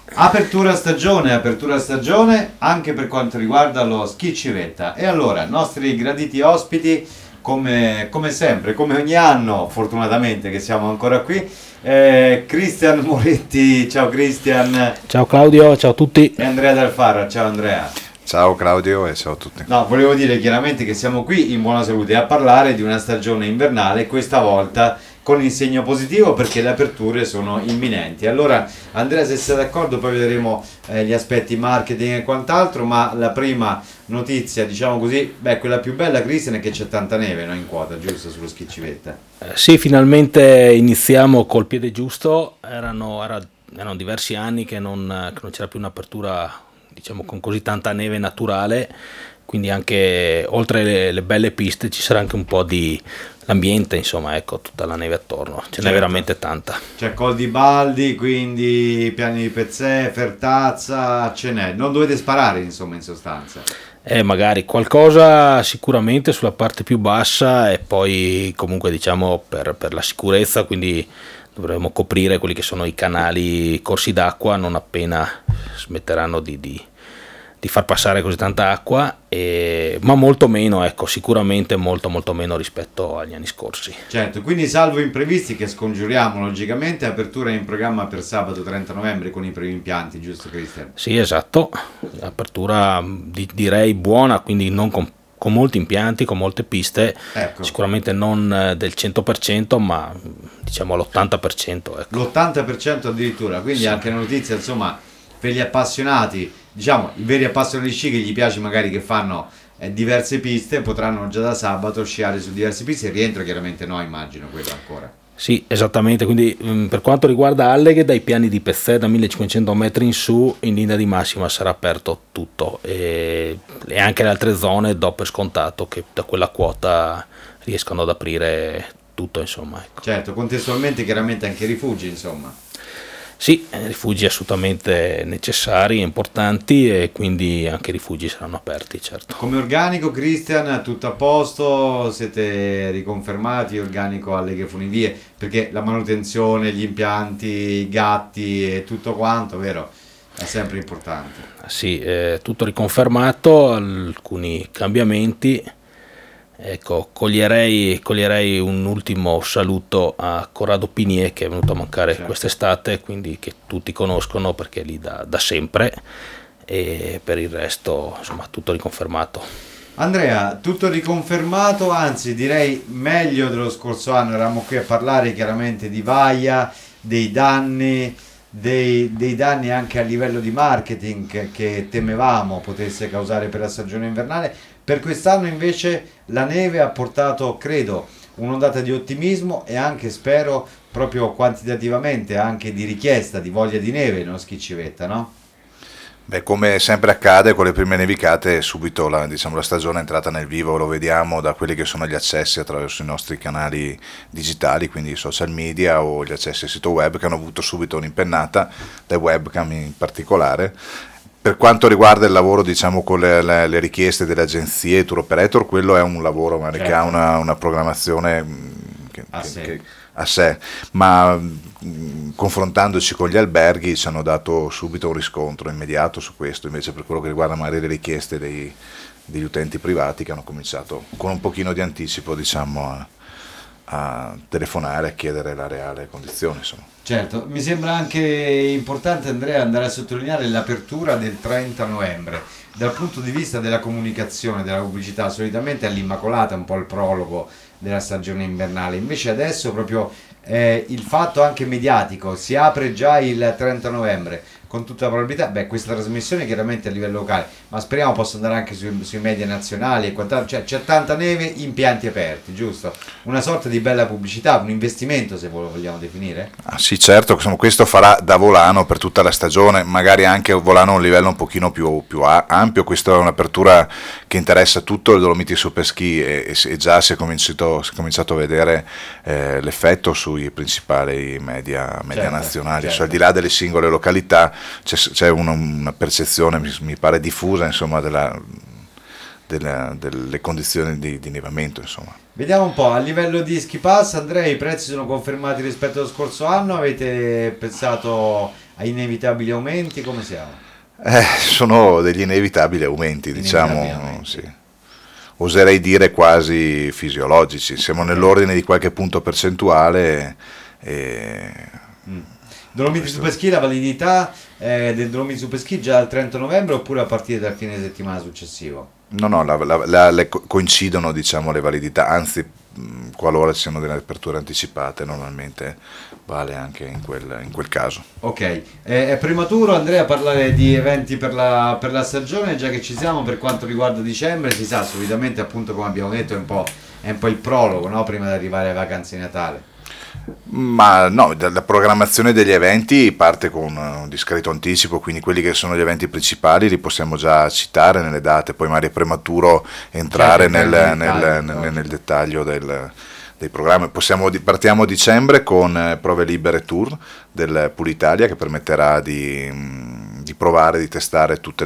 Apertura stagione anche per quanto riguarda lo ski civetta. E allora, nostri graditi ospiti, come sempre, come ogni anno, fortunatamente che siamo ancora qui, Cristian Moretti, ciao Cristian. Ciao Claudio, ciao a tutti. E Andrea Del Farra, ciao Andrea. Ciao Claudio e ciao a tutti. No, volevo dire chiaramente che siamo qui in buona salute a parlare di una stagione invernale, questa volta con il segno positivo perché le aperture sono imminenti. Allora Andrea, se sei d'accordo, poi vedremo gli aspetti marketing e quant'altro, ma la prima notizia, diciamo così, quella più bella, Cristian, è che c'è tanta neve, no, in quota, giusto, sullo ski civetta. Sì, finalmente iniziamo col piede giusto. Erano diversi anni che non c'era più un'apertura, diciamo, con così tanta neve naturale, quindi anche oltre le belle piste ci sarà anche un po' di l'ambiente, insomma, ecco, tutta la neve attorno, ce n'è veramente tanta. C'è Col di Baldi, quindi Piani di Pezzè, Fertazza, ce n'è, non dovete sparare, insomma, in sostanza. Magari qualcosa sicuramente sulla parte più bassa, e poi comunque, diciamo, per la sicurezza, quindi dovremo coprire quelli che sono i canali, corsi d'acqua, non appena smetteranno di far passare così tanta acqua, ma molto meno, ecco, sicuramente molto meno rispetto agli anni scorsi. Certo, quindi salvo imprevisti che scongiuriamo logicamente, apertura in programma per sabato 30 novembre con i primi impianti, giusto Cristian? Sì, esatto, apertura direi buona, quindi non con molti impianti, con molte piste, ecco. Sicuramente non del 100%, ma diciamo l'80%. Ecco. L'80% addirittura, quindi sì. Anche una notizia, insomma, per gli appassionati, diciamo i veri appassionati di sci che gli piace magari che fanno diverse piste, potranno già da sabato sciare su diverse piste, il rientro chiaramente no, immagino quello ancora. Sì, esattamente, quindi per quanto riguarda Alleghe, dai piani di Pezzè da 1500 metri in su, in linea di massima sarà aperto tutto, e anche le altre zone dopo è scontato che da quella quota riescano ad aprire tutto, insomma. Ecco. Certo, contestualmente chiaramente anche i rifugi, insomma. Sì, rifugi assolutamente necessari e importanti, e quindi anche i rifugi saranno aperti, certo. Come organico, Cristian, tutto a posto? Siete riconfermati, organico Alleghe Funivie? Perché la manutenzione, gli impianti, i gatti e tutto quanto, vero? È sempre importante. Sì, tutto riconfermato, alcuni cambiamenti. Ecco, coglierei un ultimo saluto a Corrado Pinier, che è venuto a mancare certo. Quest'estate, quindi che tutti conoscono perché è lì da sempre, e per il resto insomma tutto riconfermato. Andrea, tutto riconfermato, anzi direi meglio dello scorso anno. Eravamo qui a parlare chiaramente di Vaia, dei danni, dei danni anche a livello di marketing che temevamo potesse causare per la stagione invernale. Per quest'anno invece la neve ha portato, credo, un'ondata di ottimismo e anche, spero, proprio quantitativamente anche di richiesta, di voglia di neve nello ski civetta, no? Beh, come sempre accade con le prime nevicate, subito la stagione è entrata nel vivo, lo vediamo da quelli che sono gli accessi attraverso i nostri canali digitali, quindi i social media o gli accessi al sito web, che hanno avuto subito un'impennata, dai webcam in particolare. Per quanto riguarda il lavoro, diciamo, con le richieste delle agenzie e tour operator, quello è un lavoro certo. Che ha una programmazione a sé, ma confrontandoci con gli alberghi ci hanno dato subito un riscontro immediato su questo. Invece per quello che riguarda magari le richieste degli utenti privati, che hanno cominciato con un pochino di anticipo, diciamo, a telefonare, a chiedere la reale condizione, insomma. Certo, mi sembra anche importante, Andrea, andare a sottolineare l'apertura del 30 novembre. Dal punto di vista della comunicazione, della pubblicità, solitamente all'Immacolata è un po' il prologo della stagione invernale, invece adesso proprio il fatto anche mediatico, si apre già il 30 novembre, con tutta la probabilità, questa trasmissione chiaramente a livello locale, ma speriamo possa andare anche sui media nazionali e quant'altro, cioè c'è tanta neve, impianti aperti, giusto? Una sorta di bella pubblicità, un investimento se vogliamo definire? Ah, sì, certo, questo farà da volano per tutta la stagione, magari anche volano a un livello un pochino più ampio. Questa è un'apertura che interessa tutto il Dolomiti Super Ski e già si è cominciato a vedere l'effetto sui principali media certo, nazionali, certo. Cioè, al di là delle singole località c'è una percezione, mi pare diffusa, insomma, delle condizioni di nevamento, insomma. Vediamo un po', a livello di ski pass, Andrea, i prezzi sono confermati rispetto allo scorso anno? Avete pensato a inevitabili aumenti? Come siamo? Sono degli inevitabili aumenti, diciamo, Inevitabili aumenti. sì. Oserei dire quasi fisiologici, siamo nell'ordine di qualche punto percentuale. Dolomiti Superski, la validità del Dolomiti Superski già al 30 novembre oppure a partire dal fine settimana successivo? No, coincidono, diciamo, le validità, anzi, qualora ci siano delle aperture anticipate, normalmente vale anche in quel caso. Ok, è prematuro Andrea parlare di eventi per la stagione, già che ci siamo per quanto riguarda dicembre, si sa solitamente, appunto, come abbiamo detto, è un po' il prologo, no? Prima di arrivare alle vacanze di Natale. Ma no, la programmazione degli eventi parte con un discreto anticipo, quindi quelli che sono gli eventi principali li possiamo già citare nelle date, poi magari è prematuro entrare nel dettaglio dei programmi. Partiamo a dicembre con Prove Libere Tour del Pool Italia, che permetterà di provare, di testare tutte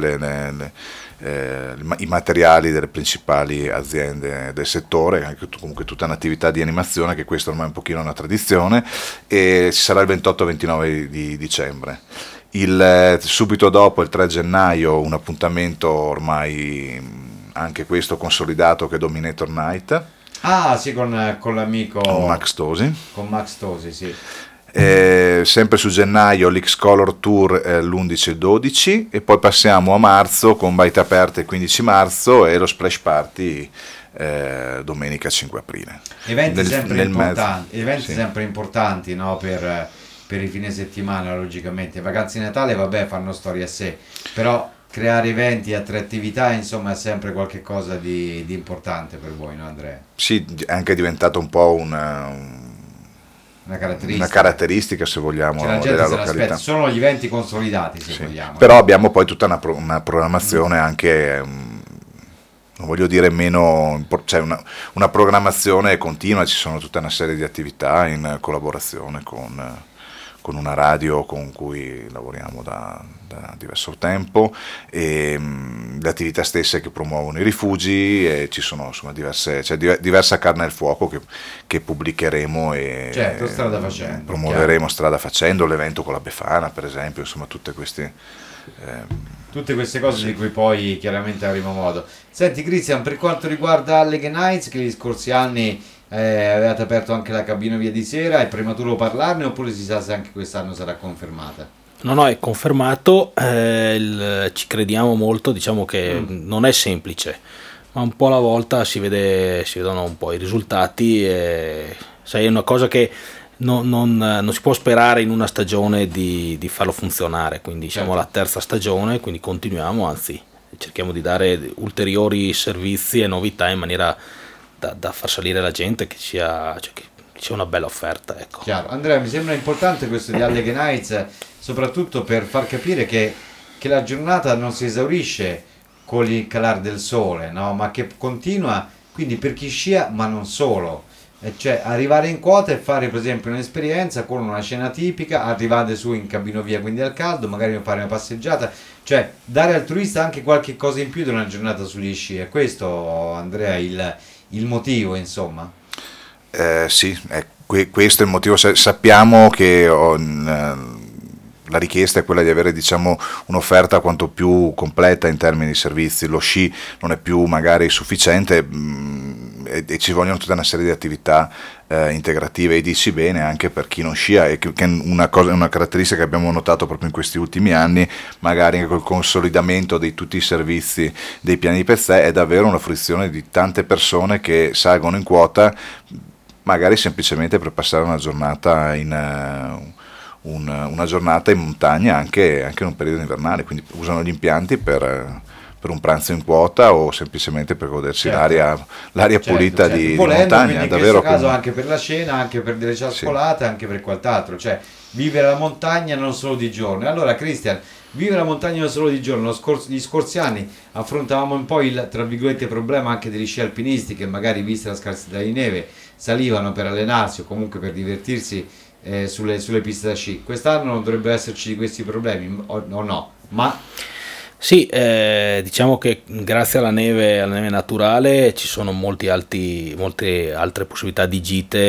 i materiali delle principali aziende del settore, anche comunque tutta un'attività di animazione, che questo ormai è un pochino una tradizione, e ci sarà il 28-29 di dicembre. Subito dopo, il 3 gennaio, un appuntamento ormai anche questo consolidato, che è Dominator Night. Ah sì, con l'amico Max Tosi. Con Max Tosi, sì. Sempre su gennaio l'X-Color Tour l'11 e 12, e poi passiamo a marzo con Baite Aperte il 15 marzo e lo Splash Party domenica 5 aprile. Eventi sempre importanti, sì. Sempre importanti, no? Per i fine settimana, logicamente. Vacanze di Natale, vabbè, fanno storia a sé, però creare eventi e attrattività, insomma, è sempre qualcosa di importante per voi, no Andrea? Sì, è anche diventato un po' una caratteristica, se vogliamo, la gente della se località. l'aspetta. Sono gli eventi consolidati, se vogliamo. Però abbiamo poi tutta una programmazione anche, non voglio dire meno, cioè una programmazione continua, ci sono tutta una serie di attività in collaborazione con una radio con cui lavoriamo da diverso tempo, e le attività stesse che promuovono i rifugi, e ci sono, insomma, diversa carne al fuoco che pubblicheremo e certo, strada facendo, promuoveremo chiaro. strada facendo, l'evento con la Befana per esempio, insomma tutte queste cose di cui poi chiaramente avremo modo. Senti Cristian, per quanto riguarda Alleghe Nights, che gli scorsi anni avevate aperto anche la cabina via di sera, è prematuro parlarne oppure si sa se anche quest'anno sarà confermata? No, è confermato, ci crediamo molto, diciamo che non è semplice, ma un po' alla volta si vedono un po' i risultati, e sai, è una cosa che non si può sperare in una stagione di farlo funzionare, quindi siamo alla terza stagione, quindi continuiamo, anzi cerchiamo di dare ulteriori servizi e novità in maniera da far salire la gente, che sia una bella offerta, ecco. Chiaro. Andrea, mi sembra importante questo di Alleghe Nights, soprattutto per far capire che la giornata non si esaurisce con il calare del sole, no? Ma che continua, quindi per chi scia, ma non solo. Cioè arrivare in quota e fare per esempio un'esperienza con una cena tipica, arrivate su in cabinovia, quindi al caldo, magari fare una passeggiata, cioè dare al turista anche qualche cosa in più di una giornata sugli sci. È questo, Andrea, il motivo, insomma? Sì, questo è il motivo. Sappiamo che la richiesta è quella di avere, diciamo, un'offerta quanto più completa in termini di servizi. Lo sci non è più magari sufficiente, e ci vogliono tutta una serie di attività integrative, e dici bene, anche per chi non scia, e che è una caratteristica che abbiamo notato proprio in questi ultimi anni, magari anche col consolidamento di tutti i servizi dei piani di Pezzè, è davvero una fruizione di tante persone che salgono in quota magari semplicemente per passare una giornata una giornata in montagna, anche in un periodo invernale, quindi usano gli impianti per un pranzo in quota, o semplicemente per godersi l'aria pulita di montagna. In davvero, questo caso anche per la cena, anche per delle ciascolate, anche per qualcos'altro, cioè vivere la montagna non solo di giorno. E allora Cristian, vivere la montagna non solo di giorno, gli scorsi anni affrontavamo un po' il, tra virgolette, problema anche degli sci alpinisti, che magari, vista la scarsità di neve, salivano per allenarsi o comunque per divertirsi sulle piste da sci. Quest'anno non dovrebbe esserci di questi problemi, o no? Ma Sì, diciamo che grazie alla neve naturale, ci sono molte altre possibilità di gite.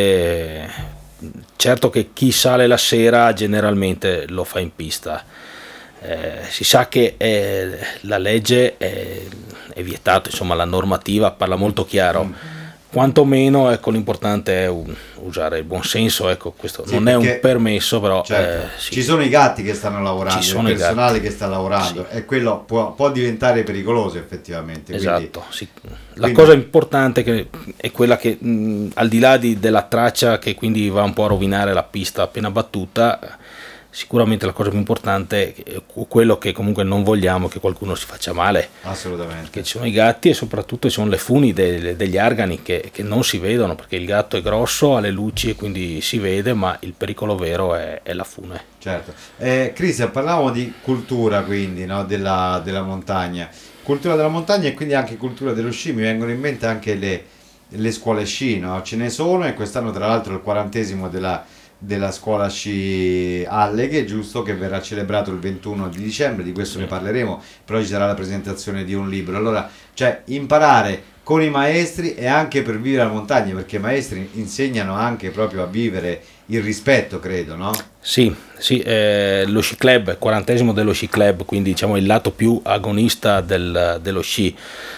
Certo che chi sale la sera generalmente lo fa in pista. Si sa che la legge è vietato, insomma la normativa parla molto chiaro. Quantomeno, ecco, l'importante è usare il buon senso, ecco, questo Sì, non è un perché permesso, però certo, sì, ci sono i gatti che stanno lavorando, ci il sono i personale gatti. che sta lavorando Sì. e quello può diventare pericoloso effettivamente. Esatto, sì. La Quindi cosa importante è quella che al di là della traccia che quindi va un po' a rovinare la pista appena battuta, sicuramente la cosa più importante è quello che comunque non vogliamo che qualcuno si faccia male, assolutamente. che ci sono i gatti e soprattutto ci sono le funi degli argani che non si vedono, perché il gatto è grosso, ha le luci e quindi si vede, ma il pericolo vero è la fune. Certo. Cristian, parlavamo di cultura quindi, no, della montagna. Cultura della montagna e quindi anche cultura dello sci. Mi vengono in mente anche le scuole sci, no? Ce ne sono e quest'anno tra l'altro è il 40° della scuola sci Alleghe, giusto, che verrà celebrato il 21 di dicembre, di questo Sì. ne parleremo, però ci sarà la presentazione di un libro. Allora, cioè, imparare con i maestri e anche per vivere la montagna, perché i maestri insegnano anche proprio a vivere il rispetto, credo, no? Sì, sì, lo sci club, 40° dello sci club, quindi diciamo il lato più agonista dello sci.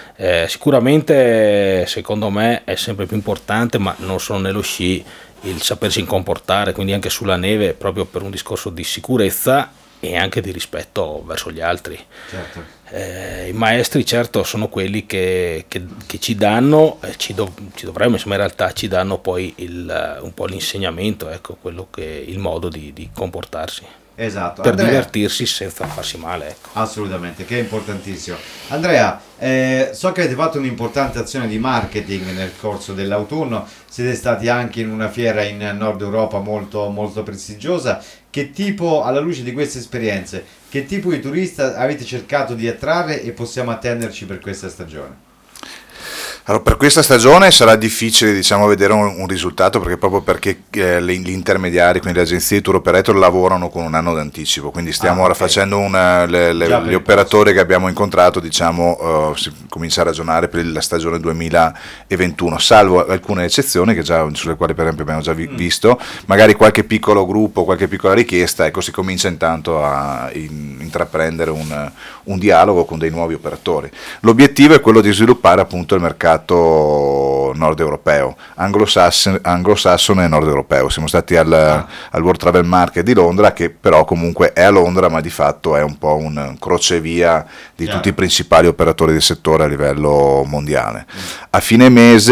Sicuramente secondo me è sempre più importante, ma non solo nello sci, il sapersi comportare, quindi anche sulla neve, proprio per un discorso di sicurezza e anche di rispetto verso gli altri. Certo. I maestri certo sono quelli che ci danno, ci dovremmo, insomma in realtà ci danno poi un po' l'insegnamento, ecco, il modo di comportarsi, Esatto. per Andrea, divertirsi senza farsi male, ecco. assolutamente, che è importantissimo. Andrea, so che avete fatto un'importante azione di marketing nel corso dell'autunno, siete stati anche in una fiera in Nord Europa molto, molto prestigiosa. Che tipo, alla luce di queste esperienze, che tipo di turista avete cercato di attrarre e possiamo attenderci per questa stagione? Allora, per questa stagione sarà difficile, diciamo, vedere un risultato perché gli intermediari, quindi le agenzie di tour operator lavorano con un anno d'anticipo, quindi stiamo ora Ok. facendo Già per gli il operatori che abbiamo incontrato, diciamo, si comincia a ragionare per la stagione 2021, salvo alcune eccezioni sulle quali per esempio abbiamo già visto, magari qualche piccolo gruppo, qualche piccola richiesta, ecco, si comincia intanto a intraprendere un dialogo con dei nuovi operatori. L'obiettivo è quello di sviluppare appunto il mercato nord europeo, anglosassone e nord europeo. Siamo stati al World Travel Market di Londra, che però comunque è a Londra, ma di fatto è un po' un crocevia di Chiaro. tutti i principali operatori del settore a livello mondiale. A fine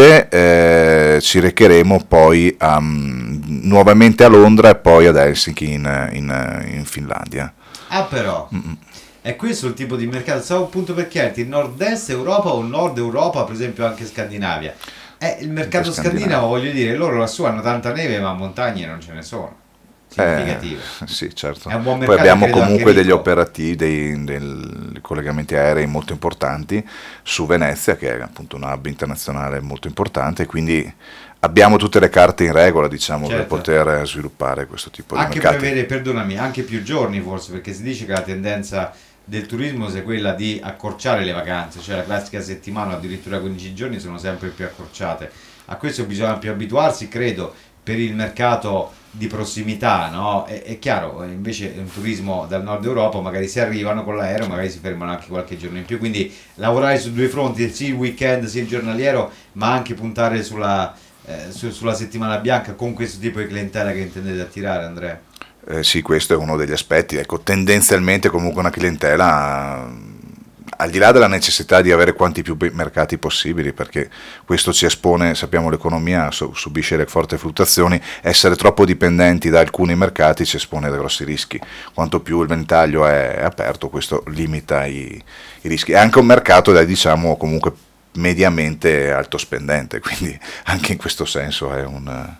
mese ci recheremo poi nuovamente a Londra e poi ad Helsinki in Finlandia. Ah però, è questo il tipo di mercato, stavo appunto per chiederti, nord-est Europa o nord Europa, per esempio anche Scandinavia? Il mercato Anche Scandinavia. scandinavo, voglio dire, loro lassù hanno tanta neve ma montagne non ce ne sono, significative. Sì, certo. È un buon Poi mercato, abbiamo credo, anche comunque degli ricco. operativi, dei collegamenti aerei molto importanti su Venezia, che è appunto un hub internazionale molto importante, quindi abbiamo tutte le carte in regola, diciamo, per Certo. poter sviluppare questo tipo di Anche per mercati. avere, perdonami, anche più giorni forse, perché si dice che la tendenza del turismo sia quella di accorciare le vacanze, cioè la classica settimana, addirittura 15 giorni sono sempre più accorciate. A questo bisogna più abituarsi, credo, per il mercato di prossimità, no? È chiaro, invece è un turismo dal nord Europa, magari si arrivano con l'aereo, magari si fermano anche qualche giorno in più, quindi lavorare su due fronti, sì il weekend, sì il giornaliero, ma anche puntare sulla settimana bianca con questo tipo di clientela che intendete attirare, Andrea. Sì, questo è uno degli aspetti. Ecco, tendenzialmente comunque una clientela, al di là della necessità di avere quanti più mercati possibili, perché questo ci espone, sappiamo l'economia subisce le forti fluttuazioni, essere troppo dipendenti da alcuni mercati ci espone a grossi rischi. Quanto più il ventaglio è aperto, questo limita i rischi. È anche un mercato, diciamo, comunque mediamente alto spendente, quindi anche in questo senso è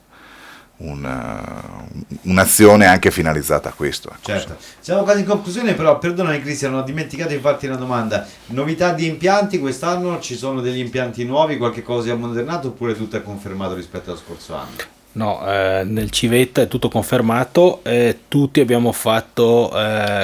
un'azione anche finalizzata a questo. Ecco. Certo, siamo quasi in conclusione, però perdonami Cristian, ho dimenticato di farti una domanda. Novità di impianti quest'anno? Ci sono degli impianti nuovi, qualche cosa è ammodernato oppure tutto è confermato rispetto allo scorso anno? No, nel civetta è tutto confermato, tutti abbiamo fatto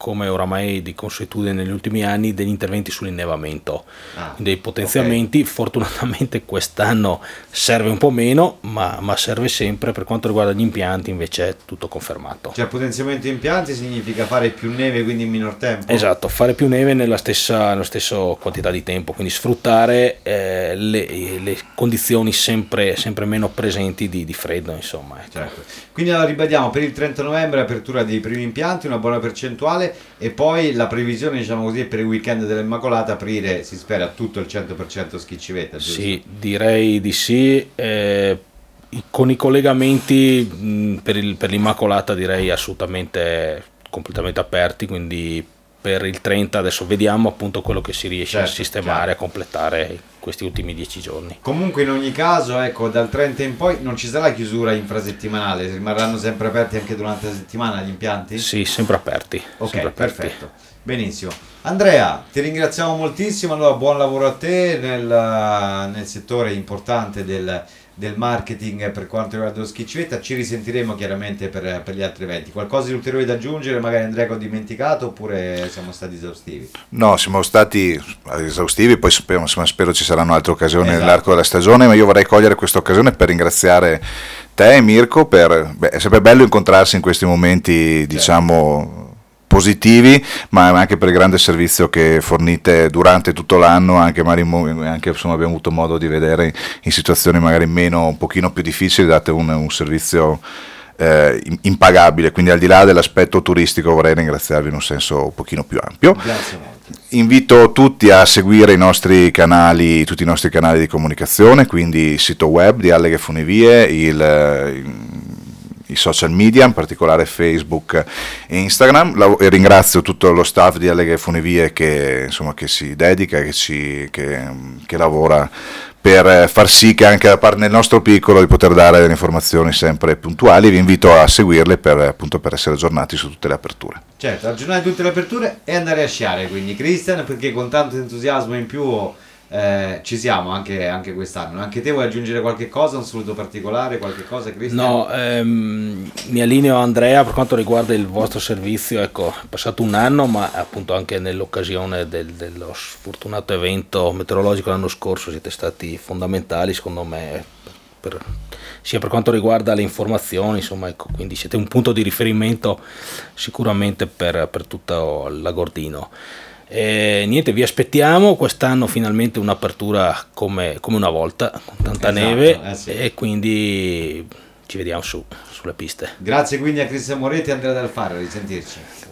come oramai di consuetudine negli ultimi anni, degli interventi sull'innevamento, dei potenziamenti. Ok. Fortunatamente quest'anno serve un po' meno, ma serve sempre. Per quanto riguarda gli impianti invece è tutto confermato. Cioè potenziamento impianti significa fare più neve quindi in minor tempo? Esatto, fare più neve nella stessa quantità di tempo, quindi sfruttare le condizioni sempre meno presenti di freddo, insomma. Ecco. Certo. Quindi allora ribadiamo, per il 30 novembre apertura dei primi impianti, una buona percentuale, e poi la previsione, diciamo così, per il weekend dell'Immacolata aprire, si spera, tutto il 100% Schicivetta, giusto? Sì, direi di sì. Con i collegamenti per l'Immacolata direi assolutamente completamente aperti, quindi per il 30 adesso vediamo appunto quello che si riesce a sistemare, a completare questi ultimi 10 giorni. Comunque in ogni caso, ecco, dal 30 in poi non ci sarà chiusura infrasettimanale, rimarranno sempre aperti anche durante la settimana gli impianti? Sì, sempre aperti. Ok, sempre aperti. perfetto. Benissimo. Andrea, ti ringraziamo moltissimo, allora buon lavoro a te nel settore importante del marketing per quanto riguarda lo Schicivetta. Ci risentiremo chiaramente per gli altri eventi. Qualcosa di ulteriore da aggiungere, magari Andrea, che ho dimenticato, oppure siamo stati esaustivi? No, siamo stati esaustivi, poi spero ci saranno altre occasioni nell'arco della Esatto. stagione, ma io vorrei cogliere questa occasione per ringraziare te e Mirko, è sempre bello incontrarsi in questi momenti, diciamo, positivi, ma anche per il grande servizio che fornite durante tutto l'anno, anche insomma, abbiamo avuto modo di vedere in situazioni magari un pochino più difficili, date un servizio impagabile, quindi al di là dell'aspetto turistico vorrei ringraziarvi in un senso un pochino più ampio. Grazie molto. Invito tutti a seguire tutti i nostri canali di comunicazione, quindi il sito web di Alleghe Funivie, i social media, in particolare Facebook e Instagram, e ringrazio tutto lo staff di Alleghe Funivie che si dedica, che lavora per far sì che anche da parte nel nostro piccolo di poter dare delle informazioni sempre puntuali. Vi invito a seguirle per essere aggiornati su tutte le aperture. Certo, aggiornare tutte le aperture e andare a sciare, quindi Cristian, perché con tanto entusiasmo in più ci siamo anche quest'anno. Anche te vuoi aggiungere qualche cosa, un saluto particolare, qualche cosa, Cristian? No, mi allineo a Andrea per quanto riguarda il vostro servizio. Ecco, è passato un anno, ma appunto anche nell'occasione dello sfortunato evento meteorologico l'anno scorso siete stati fondamentali, secondo me, sia per quanto riguarda le informazioni, insomma, ecco, quindi siete un punto di riferimento sicuramente per tutto l'Agordino. Niente, vi aspettiamo quest'anno finalmente un'apertura come una volta, con tanta neve, sì. e quindi ci vediamo sulle piste. Grazie quindi a Cristian Moretti e Andrea Del Faro, a risentirci.